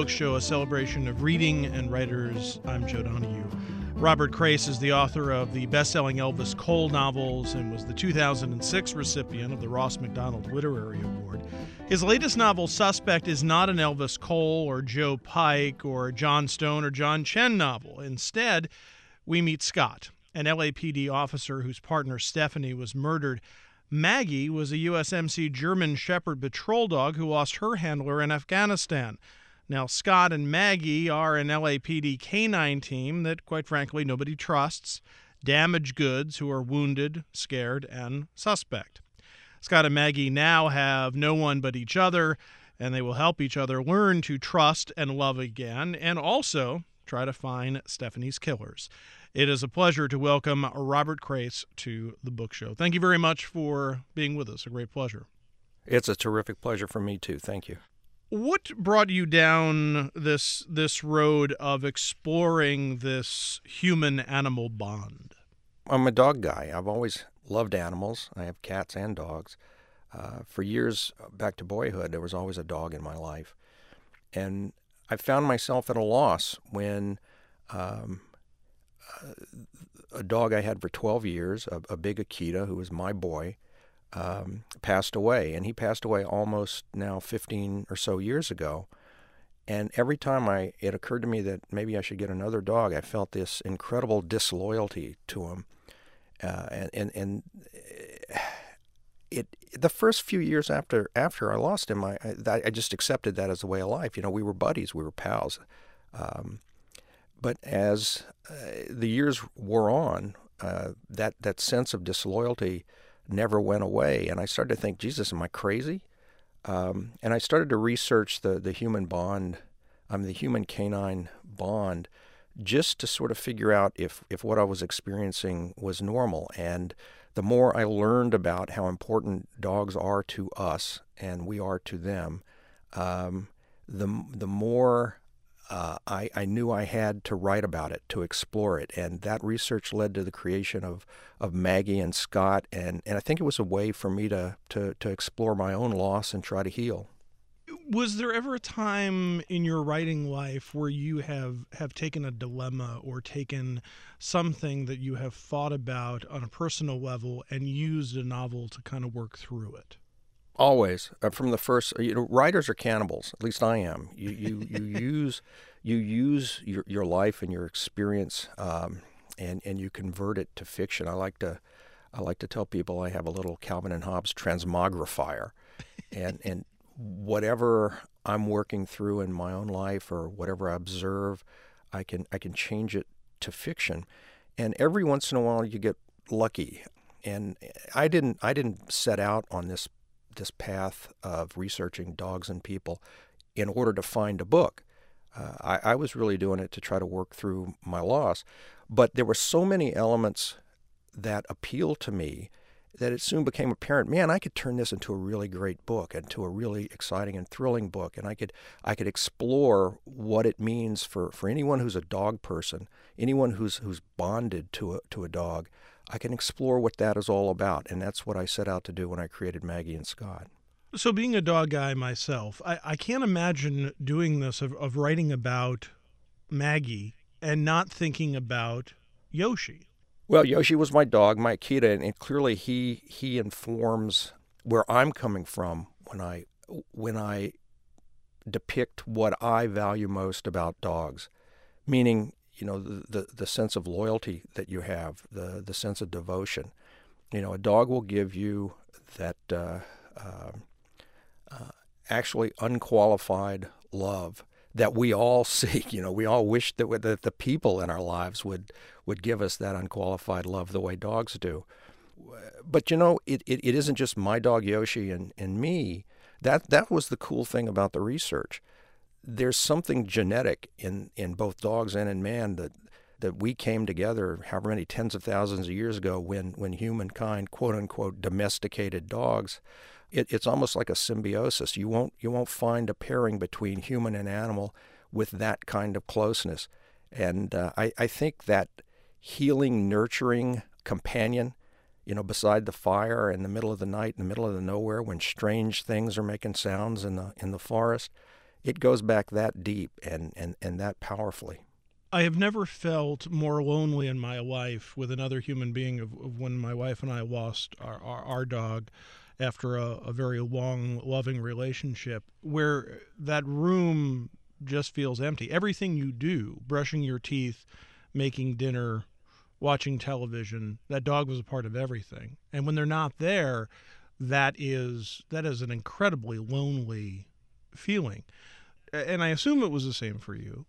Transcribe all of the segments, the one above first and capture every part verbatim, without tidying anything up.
Book Show, a celebration of reading and writers. I'm Joe Donahue. Robert Crais is the author of the best-selling Elvis Cole novels and was the two thousand six recipient of the Ross Macdonald Literary Award. His latest novel, Suspect, is not an Elvis Cole or Joe Pike or John Stone or John Chen novel. Instead, we meet Scott, an L A P D officer whose partner Stephanie was murdered. Maggie was a U S M C German Shepherd patrol dog who lost her handler in Afghanistan. Now, Scott and Maggie are an L A P D canine team that, quite frankly, nobody trusts. Damaged goods who are wounded, scared, and suspect. Scott and Maggie now have no one but each other, and they will help each other learn to trust and love again, and also try to find Stephanie's killers. It is a pleasure to welcome Robert Crais to the Book Show. Thank you very much for being with us. A great pleasure. It's a terrific pleasure for me, too. Thank you. What brought you down this this road of exploring this human-animal bond? I'm a dog guy. I've always loved animals. I have cats and dogs. Uh, for years, back to boyhood, there was always a dog in my life. And I found myself at a loss when um, a dog I had for twelve years, a, a big Akita, who was my boy, Um, passed away, and he passed away almost now fifteen or so years ago. And every time I, it occurred to me that maybe I should get another dog, I felt this incredible disloyalty to him. Uh, and and, and it the first few years after after I lost him, I, I I just accepted that as the way of life. You know, we were buddies, we were pals. Um, but as uh, the years wore on, uh, that that sense of disloyalty never went away. And I started to think, Jesus, am I crazy? Um, and I started to research the, the human bond, um, the human-canine bond, just to sort of figure out if, if what I was experiencing was normal. And the more I learned about how important dogs are to us and we are to them, um, the, the more Uh, I, I knew I had to write about it, to explore it. And that research led to the creation of, of Maggie and Scott. And, and I think it was a way for me to, to, to explore my own loss and try to heal. Was there ever a time in your writing life where you have, have taken a dilemma or taken something that you have thought about on a personal level and used a novel to kind of work through it? Always, uh, from the first, you know, writers are cannibals. At least I am. You you you use you use your your life and your experience, um, and and you convert it to fiction. I like to I like to tell people I have a little Calvin and Hobbes transmogrifier, and and whatever I'm working through in my own life or whatever I observe, I can I can change it to fiction, and every once in a while you get lucky. And I didn't I didn't set out on this. this path of researching dogs and people in order to find a book. Uh, I, I was really doing it to try to work through my loss. But there were so many elements that appealed to me that it soon became apparent, man, I could turn this into a really great book, into a really exciting and thrilling book. And I could I could explore what it means for, for anyone who's a dog person, anyone who's who's bonded to a, to a dog. I can explore what that is all about, and that's what I set out to do when I created Maggie and Scott. So being a dog guy myself, I, I can't imagine doing this, of, of writing about Maggie and not thinking about Yoshi. Well, Yoshi was my dog, my Akita, and, and clearly he he informs where I'm coming from when I when I depict what I value most about dogs, meaning, you know, the, the, the sense of loyalty that you have, the, the sense of devotion. You know, a dog will give you that uh, uh, uh, actually unqualified love that we all seek. You know, we all wish that, we, that the people in our lives would, would give us that unqualified love the way dogs do. But, you know, it, it, it isn't just my dog Yoshi and, and me. That, that was the cool thing about the research. There's something genetic in, in both dogs and in man that that we came together however many tens of thousands of years ago when, when humankind, quote unquote, domesticated dogs. It, it's almost like a symbiosis. You won't you won't find a pairing between human and animal with that kind of closeness. And uh, I, I think that healing, nurturing companion, you know, beside the fire in the middle of the night, in the middle of the nowhere, when strange things are making sounds in the in the forest, it goes back that deep and, and, and that powerfully. I have never felt more lonely in my life with another human being of, of when my wife and I lost our, our, our dog after a, a very long, loving relationship, where that room just feels empty. Everything you do, brushing your teeth, making dinner, watching television, that dog was a part of everything. And when they're not there, that is that is an incredibly lonely feeling. And I assume it was the same for you.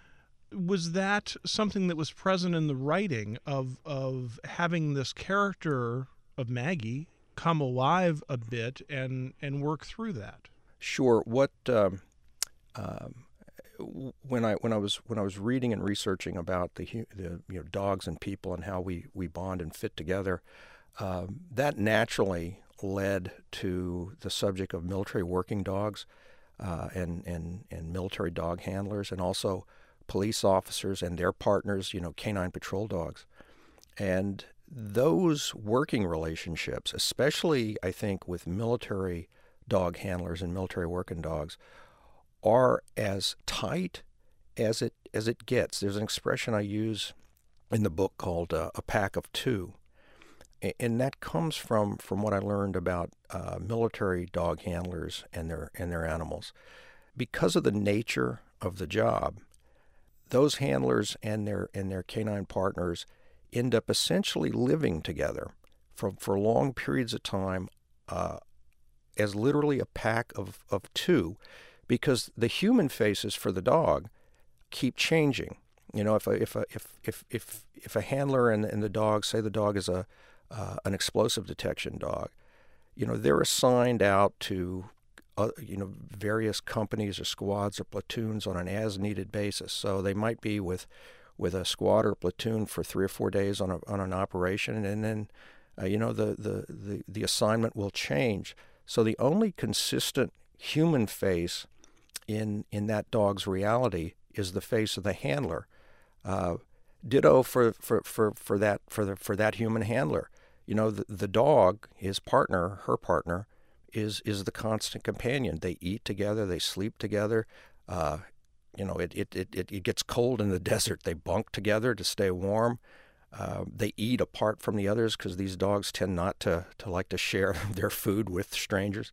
Was that something that was present in the writing of of having this character of Maggie come alive a bit and and work through that? Sure. What um, um, when I when I was when I was reading and researching about the the you know dogs and people and how we we bond and fit together, um, that naturally led to the subject of military working dogs uh, and and and military dog handlers, and also police officers and their partners, you know, canine patrol dogs. And those working relationships, especially I think with military dog handlers and military working dogs, are as tight as it as it gets. There's an expression I use in the book called uh, a pack of two. And that comes from, from what I learned about uh, military dog handlers and their and their animals. Because of the nature of the job, those handlers and their and their canine partners end up essentially living together for, for long periods of time uh, as literally a pack of, of two, because the human faces for the dog keep changing. You know, if a, if a, if if if if a handler and, and the dog, say the dog is a uh, an explosive detection dog, you know, they're assigned out to Uh, you know, various companies or squads or platoons on an as-needed basis. So they might be with, with a squad or platoon for three or four days on a, on an operation, and then, uh, you know, the, the, the, the assignment will change. So the only consistent human face in in that dog's reality is the face of the handler. Uh, ditto for, for, for, for that for the for that human handler. You know, the, the dog, his partner, her partner, is is the constant companion. They eat together, they sleep together. Uh, you know, it, it, it, it gets cold in the desert. They bunk together to stay warm. Uh, they eat apart from the others because these dogs tend not to, to like to share their food with strangers.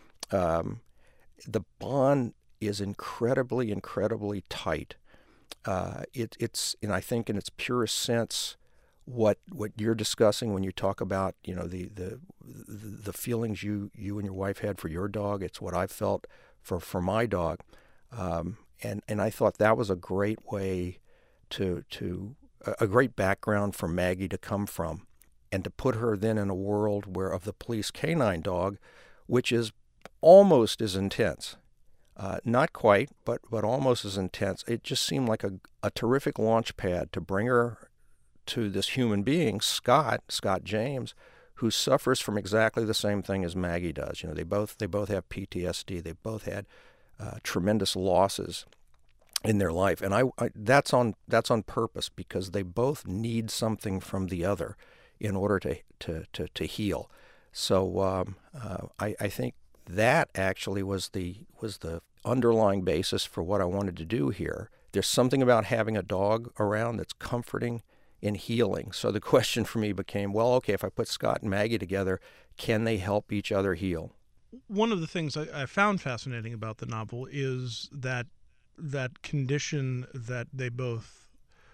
Um, the bond is incredibly, incredibly tight. Uh, it, it's, and I think in its purest sense, what what you're discussing when you talk about, you know, the the the feelings you you and your wife had for your dog, it's what I felt for for my dog, um, and and I thought that was a great way to to a great background for Maggie to come from, and to put her then in a world where of the police canine dog, which is almost as intense, uh, not quite, but but almost as intense. It just seemed like a a terrific launch pad to bring her to this human being, Scott, Scott James, who suffers from exactly the same thing as Maggie does. You know, they both they both have P T S D. They both had uh, tremendous losses in their life, and I, I that's on that's on purpose, because they both need something from the other in order to to to, to heal. So um, uh, I, I think that actually was the was the underlying basis for what I wanted to do here. There's something about having a dog around that's comforting in healing. So the question for me became, well, okay, if I put Scott and Maggie together, can they help each other heal? One of the things I, I found fascinating about the novel is that that condition that they both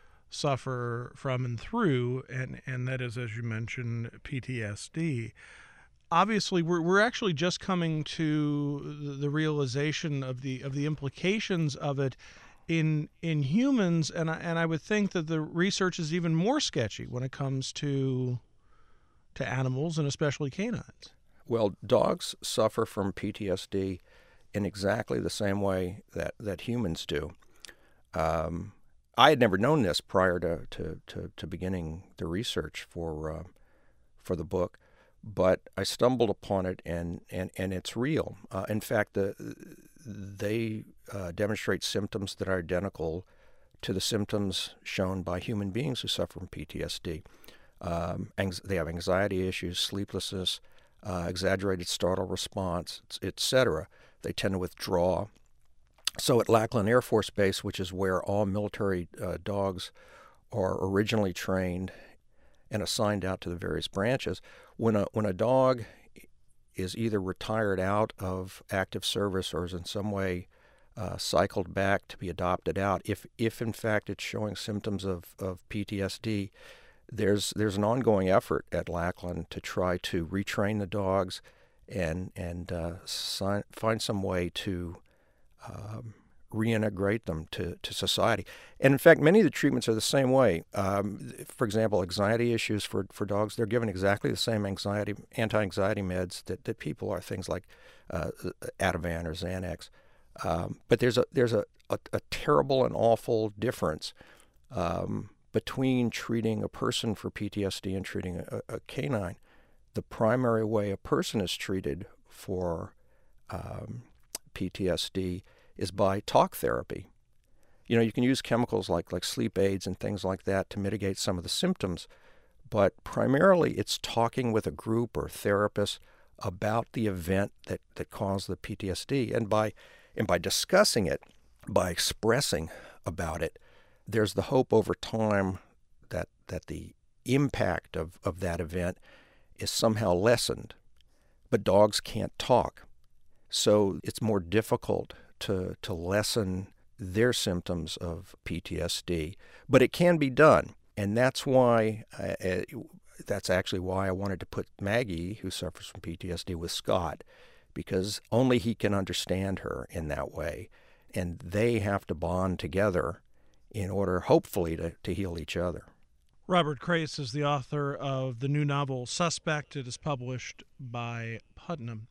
suffer from and through, and, and that is, as you mentioned, P T S D. Obviously, we're we're actually just coming to the realization of the of the implications of it in in humans, and I, and I would think that the research is even more sketchy when it comes to to animals, and especially canines. Well, dogs suffer from P T S D in exactly the same way that, that humans do. Um, I had never known this prior to, to, to, to beginning the research for uh, for the book, but I stumbled upon it, and, and, and it's real. Uh, in fact, the, they uh, demonstrate symptoms that are identical to the symptoms shown by human beings who suffer from P T S D. Um, ang- they have anxiety issues, sleeplessness, uh, exaggerated startle response, et cetera. They tend to withdraw. So at Lackland Air Force Base, which is where all military uh, dogs are originally trained and assigned out to the various branches, when a when a dog is either retired out of active service or is in some way uh, cycled back to be adopted out, if if in fact it's showing symptoms of, of P T S D, there's there's an ongoing effort at Lackland to try to retrain the dogs and and uh, si- find some way to um, reintegrate them to, to society. And in fact, many of the treatments are the same way. Um, for example, anxiety issues for, for dogs, they're given exactly the same anxiety anti-anxiety meds that, that people are, things like uh, Ativan or Xanax. Um, but there's a there's a, a, a terrible and awful difference um, between treating a person for P T S D and treating a, a canine. The primary way a person is treated for um, P T S D is by talk therapy. You know, you can use chemicals like like sleep aids and things like that to mitigate some of the symptoms, but primarily it's talking with a group or therapist about the event that, that caused the P T S D. And by and by discussing it, by expressing about it, there's the hope over time that that the impact of, of that event is somehow lessened. But dogs can't talk, so it's more difficult to to lessen their symptoms of P T S D. But it can be done, and that's why uh, that's actually why I wanted to put Maggie, who suffers from P T S D, with Scott, because only he can understand her in that way, and they have to bond together in order, hopefully, to, to heal each other. Robert Crais is the author of the new novel Suspect. It is published by Putnam.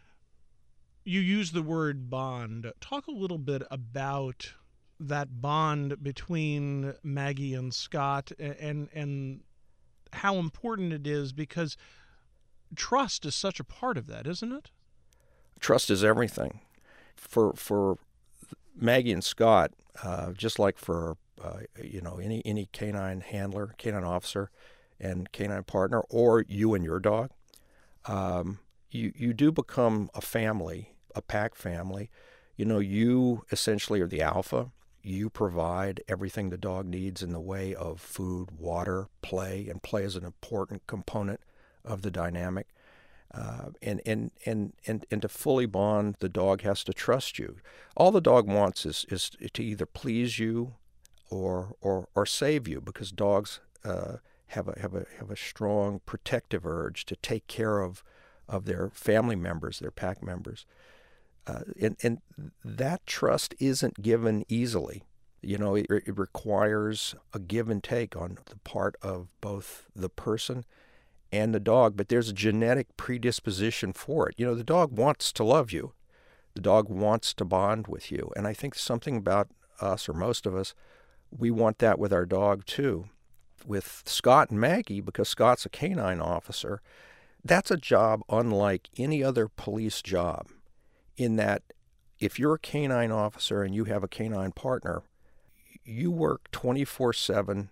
You use the word bond. Talk a little bit about that bond between Maggie and Scott, and and how important it is, because trust is such a part of that, isn't it? Trust is everything. For for Maggie and Scott, uh, just like for uh, you know any any canine handler, canine officer, and canine partner, or you and your dog, um, you you do become a family, a pack family. You know, you essentially are the alpha. You provide everything the dog needs in the way of food, water, play, and play is an important component of the dynamic. Uh, and, and, and, and, and to fully bond, the dog has to trust you. All the dog wants is, is to either please you or, or, or save you, because dogs uh, have, a, have, a, have a strong protective urge to take care of, of their family members, their pack members. Uh, and, and that trust isn't given easily. You know, it, it requires a give and take on the part of both the person and the dog, but there's a genetic predisposition for it. You know, the dog wants to love you. The dog wants to bond with you. And I think something about us, or most of us, we want that with our dog too. With Scott and Maggie, because Scott's a canine officer, that's a job unlike any other police job, in that if you're a canine officer and you have a canine partner, you work twenty-four seven,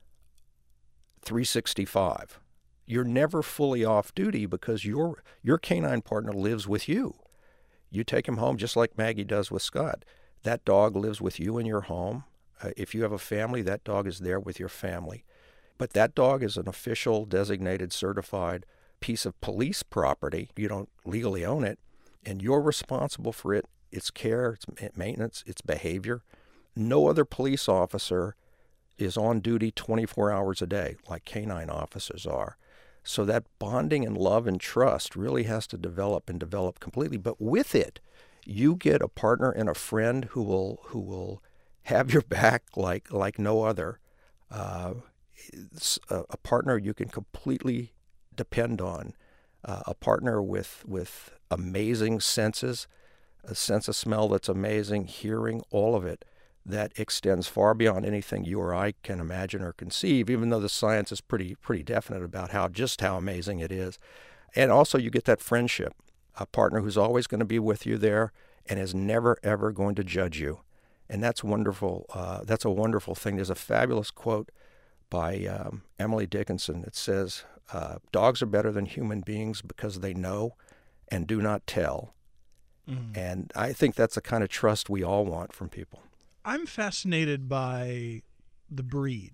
three sixty-five. You're never fully off duty because your your canine partner lives with you. You take him home just like Maggie does with Scott. That dog lives with you in your home. Uh, if you have a family, that dog is there with your family. But that dog is an official, designated, certified piece of police property. You don't legally own it, and you're responsible for it, its care, its maintenance, its behavior. No other police officer is on duty twenty-four hours a day like canine officers are. So that bonding and love and trust really has to develop and develop completely. But with it, you get a partner and a friend who will who will have your back like like no other. Uh, a, a partner you can completely depend on. Uh, a partner with with amazing senses, a sense of smell that's amazing, hearing, all of it, that extends far beyond anything you or I can imagine or conceive, even though the science is pretty pretty definite about how just how amazing it is. And also you get that friendship, a partner who's always going to be with you there and is never, ever going to judge you. And that's wonderful. Uh, that's a wonderful thing. There's a fabulous quote by um, Emily Dickinson that says, uh, dogs are better than human beings because they know and do not tell, Mm. And I think that's the kind of trust we all want from people. I'm fascinated by the breed.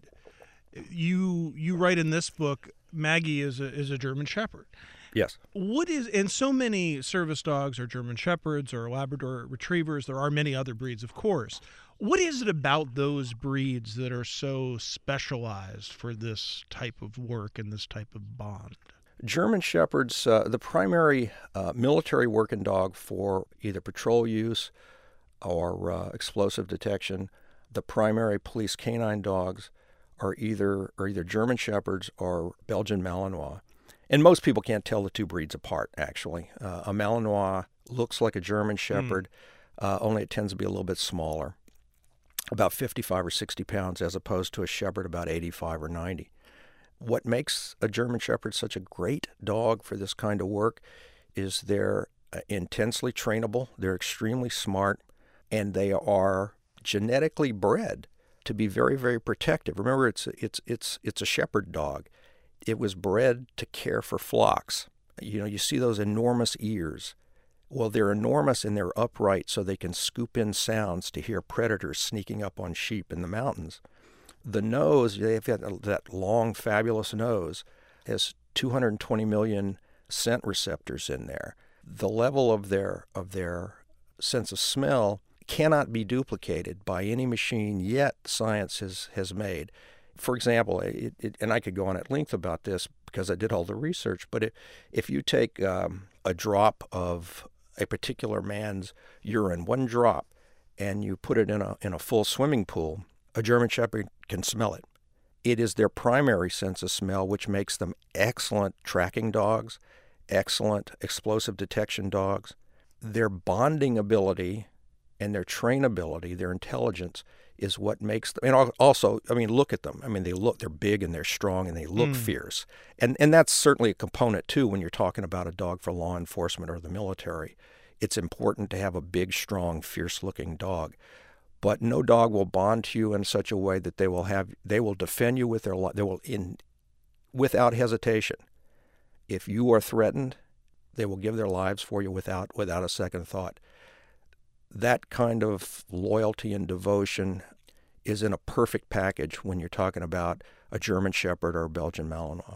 You you write in this book, Maggie is a, is a German Shepherd. Yes. What is, and so many service dogs are German Shepherds or Labrador Retrievers. There are many other breeds, of course. What is it about those breeds that are so specialized for this type of work and this type of bond? German Shepherds, uh, the primary uh, military working dog for either patrol use or uh, explosive detection, the primary police canine dogs are either are either German Shepherds or Belgian Malinois. And most people can't tell the two breeds apart, actually. Uh, a Malinois looks like a German Shepherd, mm. uh, only it tends to be a little bit smaller, about fifty-five or sixty pounds, as opposed to a Shepherd about eighty-five or ninety. What makes a German Shepherd such a great dog for this kind of work is they're intensely trainable, they're extremely smart, and they are genetically bred to be very, very protective. Remember, it's it's it's it's a shepherd dog. It was bred to care for flocks. You know, you see those enormous ears. Well, they're enormous and they're upright so they can scoop in sounds to hear predators sneaking up on sheep in the mountains. The nose, they've got that long, fabulous nose, has two hundred twenty million scent receptors in there. The level of their of their sense of smell cannot be duplicated by any machine yet science has, has made. For example, it, it, and I could go on at length about this because I did all the research, but it, if you take um, a drop of a particular man's urine, one drop, and you put it in a in a full swimming pool, a German Shepherd can smell it. It is their primary sense of smell, which makes them excellent tracking dogs, excellent explosive detection dogs. Their bonding ability and their trainability, their intelligence, is what makes them. And also, I mean, look at them. I mean, they look, they're big and they're strong and they look mm. fierce. And and that's certainly a component, too, when you're talking about a dog for law enforcement or the military. It's important to have a big, strong, fierce-looking dog. But no dog will bond to you in such a way that they will have, they will defend you with their life. They will, in, without hesitation. If you are threatened, they will give their lives for you without without a second thought. That kind of loyalty and devotion is in a perfect package when you're talking about a German Shepherd or a Belgian Malinois.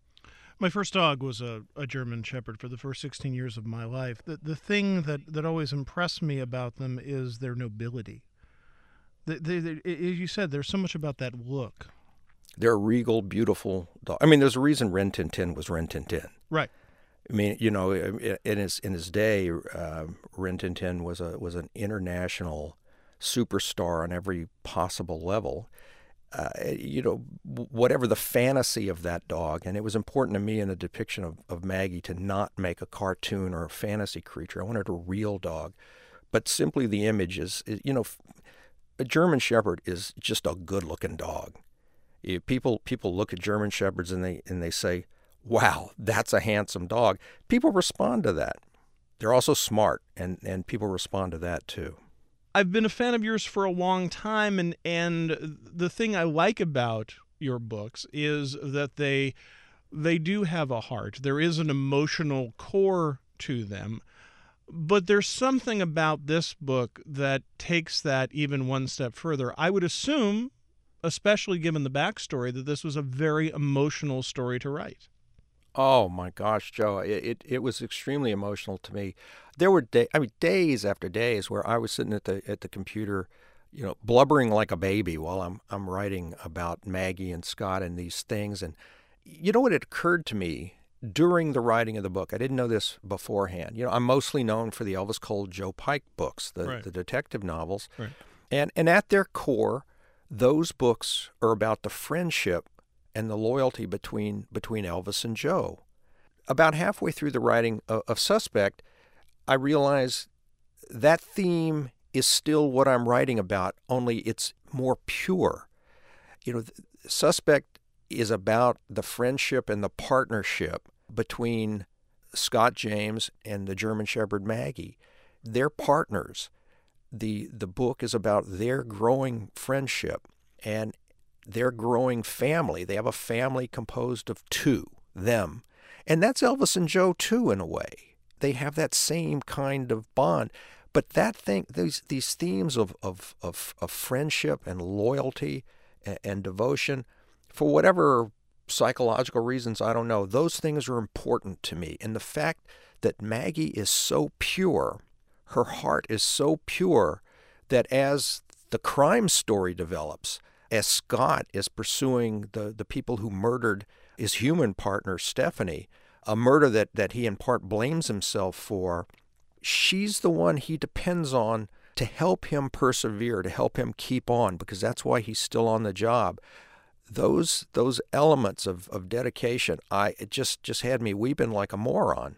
My first dog was a, a German Shepherd for the first sixteen years of my life. The the thing that, that always impressed me about them is their nobility. They, they, they, as you said, there's so much about that look. They're a regal, beautiful dog. I mean, there's a reason Rin Tin Tin was Rin Tin Tin. Right. I mean, you know, in his in his day, uh, Rin Tin Tin was a was an international superstar on every possible level. Uh, you know, whatever the fantasy of that dog, and it was important to me in the depiction of, of Maggie to not make a cartoon or a fantasy creature. I wanted a real dog, but simply the image is, is you know, a German Shepherd is just a good-looking dog. You, people people look at German Shepherds and they and they say, wow, that's a handsome dog. People respond to that. They're also smart, and, and people respond to that too. I've been a fan of yours for a long time, and, and the thing I like about your books is that they they do have a heart. There is an emotional core to them, but there's something about this book that takes that even one step further. I would assume, especially given the backstory, that this was a very emotional story to write. Oh my gosh, Joe! It, it it was extremely emotional to me. There were day, I mean, days after days where I was sitting at the at the computer, you know, blubbering like a baby while I'm I'm writing about Maggie and Scott and these things. And you know what? It occurred to me during the writing of the book. I didn't know this beforehand. You know, I'm mostly known for the Elvis Cole, Joe Pike books, the right. the detective novels, right. and and at their core, those books are about the friendship and the loyalty between between Elvis and Joe. About halfway through the writing of, of Suspect, I realized that theme is still what I'm writing about, only it's more pure. You know, Suspect is about the friendship and the partnership between Scott James and the German Shepherd Maggie. They're partners. The the book is about their growing friendship and their growing family. They have a family composed of two, them. And that's Elvis and Joe, too, in a way. they have that same kind of bond. But that thing, these these themes of of of, of friendship and loyalty and, and devotion, for whatever psychological reasons, I don't know, those things are important to me. And the fact that Maggie is so pure, her heart is so pure, that as the crime story develops, as Scott is pursuing the, the people who murdered his human partner, Stephanie, a murder that, that he in part blames himself for, she's the one he depends on to help him persevere, to help him keep on, because that's why he's still on the job. Those those elements of, of dedication, I it just, just had me weeping like a moron.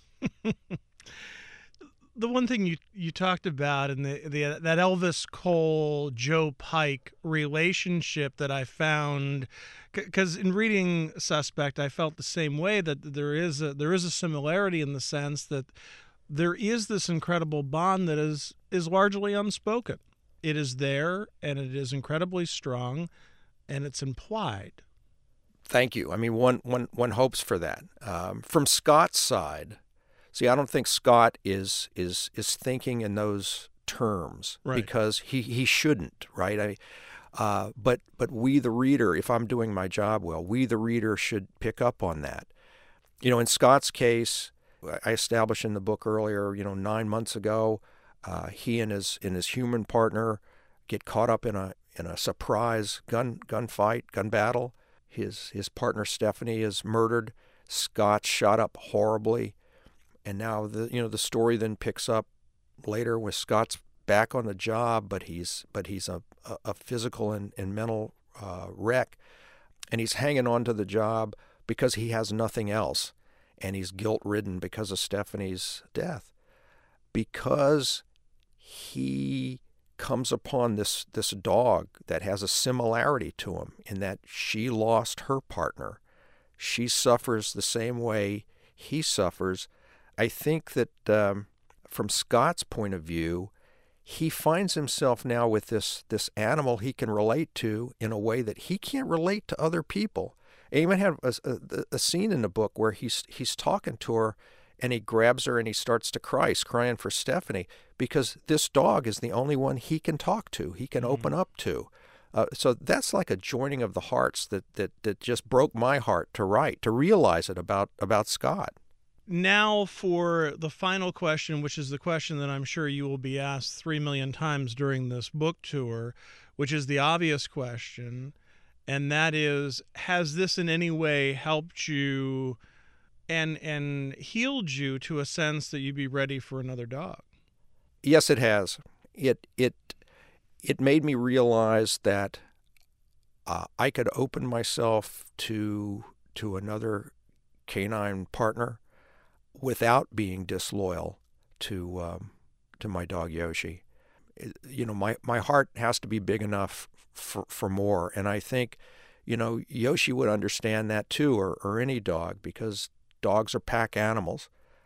The one thing you, you talked about in the, the that Elvis Cole Joe Pike relationship that I found, because in reading Suspect, I felt the same way, that there is a, there is a similarity in the sense that there is this incredible bond that is is largely unspoken. It is there, and it is incredibly strong, and it's implied. Thank you. I mean, one one one hopes for that. Um, from Scott's side. See, I don't think Scott is is is thinking in those terms, right, because he, he shouldn't, right? I, uh, but but we, the reader, if I'm doing my job well, we, the reader, should pick up on that. You know, in Scott's case, I established in the book earlier, you know, nine months ago, uh, he and his and his human partner get caught up in a in a surprise gun gunfight, gun battle. His his partner Stephanie is murdered. Scott's shot up horribly. And now the you know the story then picks up later with Scott's back on the job, but he's but he's a, a, a physical and, and mental uh, wreck, and he's hanging on to the job because he has nothing else, and he's guilt-ridden because of Stephanie's death, because he comes upon this this dog that has a similarity to him in that she lost her partner. She suffers the same way he suffers. I think that um, from Scott's point of view, he finds himself now with this this animal he can relate to in a way that he can't relate to other people. And even have a, a, a scene in the book where he's he's talking to her, and he grabs her and he starts to cry. He's crying for Stephanie because this dog is the only one he can talk to, he can mm-hmm. open up to. Uh, so that's like a joining of the hearts that, that that just broke my heart to write, to realize it about about Scott. Now for the final question, which is the question that I'm sure you will be asked three million times during this book tour, which is the obvious question, and that is, has this in any way helped you and and healed you to a sense that you'd be ready for another dog? Yes, it has. It it it made me realize that uh, I could open myself to to another canine partner without being disloyal to um, to my dog Yoshi. It, you know, my, my heart has to be big enough for, for more, and I think, you know, Yoshi would understand that too, or, or any dog, because dogs are pack animals.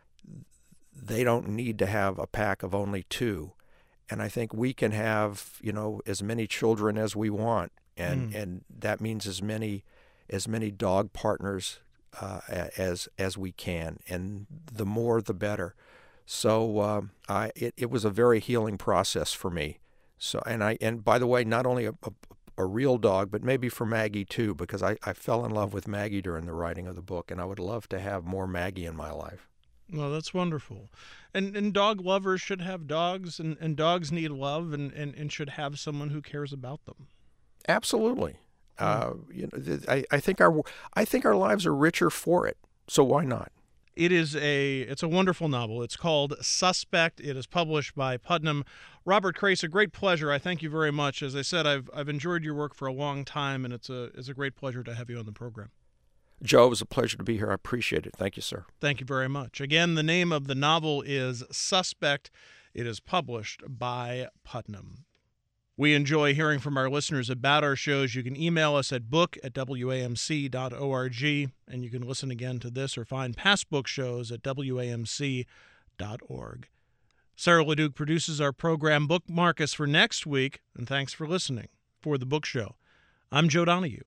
They don't need to have a pack of only two, and I think we can have, you know, as many children as we want, and mm. and that means as many as many dog partners Uh, as as we can, and the more the better. So um, I it, it was a very healing process for me. So and I and by the way, not only a, a, a real dog, but maybe for Maggie too, because I, I fell in love with Maggie during the writing of the book, and I would love to have more Maggie in my life. Well, that's wonderful. And and dog lovers should have dogs, and, and dogs need love, and, and, and should have someone who cares about them. Absolutely. Uh, you know, I, I think our I think our lives are richer for it. So why not? It is a it's a wonderful novel. It's called Suspect. It is published by Putnam. Robert Crace, a great pleasure. I thank you very much. As I said, I've I've enjoyed your work for a long time, and it's a it's a great pleasure to have you on the program. Joe, it was a pleasure to be here. I appreciate it. Thank you, sir. Thank you very much. Again, the name of the novel is Suspect. It is published by Putnam. We enjoy hearing from our listeners about our shows. You can email us at book at w a m c dot org, and you can listen again to this or find past book shows at w a m c dot org. Sarah LeDuc produces our program. Bookmark us for next week, and thanks for listening. For The Book Show, I'm Joe Donahue.